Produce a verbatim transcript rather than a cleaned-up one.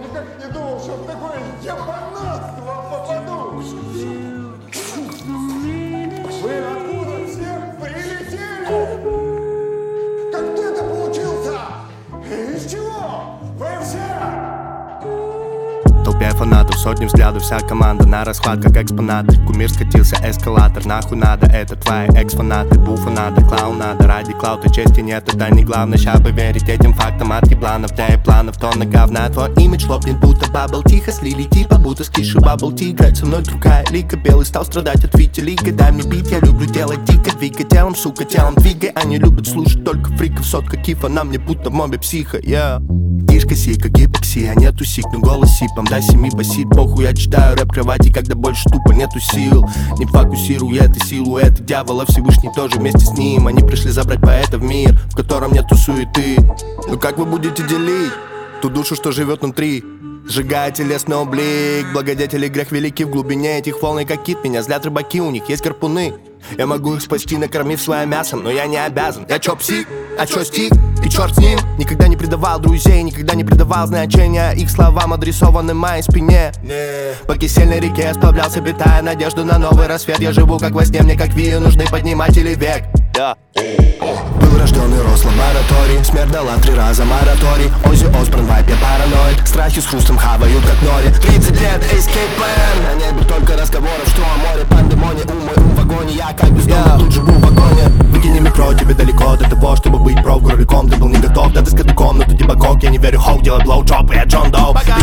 никак не думал, что в такое ебанатство попаду. Вы откуда все прилетели? Как ты это получился? Из чего? Вы все? Толпе фанатов, сотни взглядов, вся команда на расхват, как экспонаты. Кумир скатился, эскалатор, нахуй надо, это твои экс-фанаты. Буфа надо, клоун надо, ради клаута чести нет, это не главное. Ща бы верить этим фактам от ебланов, да и планов, тонна говна. Твой имидж лопнет, будто бабл, тихо слили, типа будто скишу бабл ти. Играть со мной другая лига, белый стал страдать от витилига. Дай мне бит, я люблю делать дико, двигай телом, сука, телом двигай. Они любят слушать только фриков, сотка кифа, на мне будто в мобе психа, yeah. Тишка сика, гипоксия, нету сик, но голос сипом. Дай семи басит, похуй, я читаю рэп кровати, когда больше тупо нету сил. Не фокусирует и силуэты дьявола, Всевышний тоже вместе с ним. Они пришли забрать поэта в мир, в котором нету суеты. Ну как вы будете делить ту душу, что живет внутри? Сжигая телесный облик, благодетели грех великий в глубине этих волн, как кит, меня злят рыбаки, у них есть гарпуны. Я могу их спасти, накормив своим мясом, но я не обязан. Я чё, псих? А чё, стих? И чёрт с ним. Никогда не предавал друзей, никогда не придавал значения их словам, адресованным моей спине. По кисельной реке сплавлялся, питая надежду на новый рассвет. Я живу как во сне, мне как вию нужны подниматели век. Yeah. Был рожден и рос лабораторий, смерть дала три раза мораторий. Оззи Осборн, вайп, я параноид. Страхи с хрустом хавают, как нори. Тридцать лет, эскейп план. На небе только разговоров, что о море. Пандемония, ум мой ум в вагоне. Я как без дома, тут живу в вагоне. Выкини микро, тебе далеко до того, чтобы быть про кроликом. Ты был не готов, да ты с кадыком, но ты типа кок. Я не верю, хоу, делай блоу-джоп, я Джон Доу.